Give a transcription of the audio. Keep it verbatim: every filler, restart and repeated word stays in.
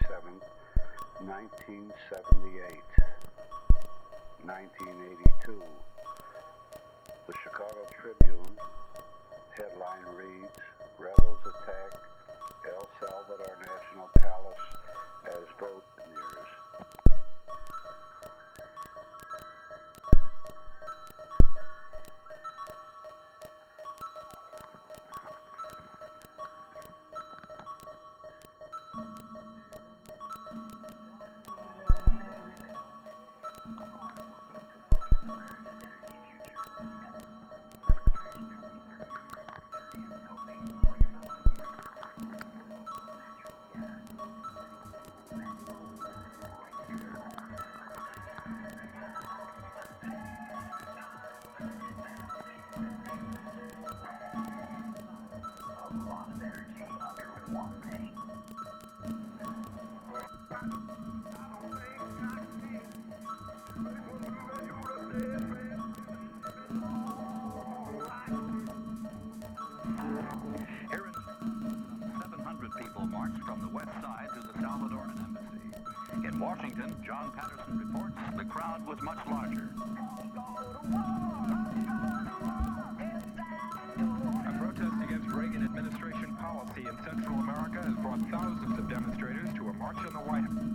twenty-seventh, nineteen seventy-eight. nineteen eighty-two. The Chicago Tribune headline reads, "Rebels attack El Salvador National Palace as vote nears." From the west side to the Salvadoran embassy. In Washington, John Patterson reports the crowd was much larger. A protest against Reagan administration policy in Central America has brought thousands of demonstrators to a march on the White House.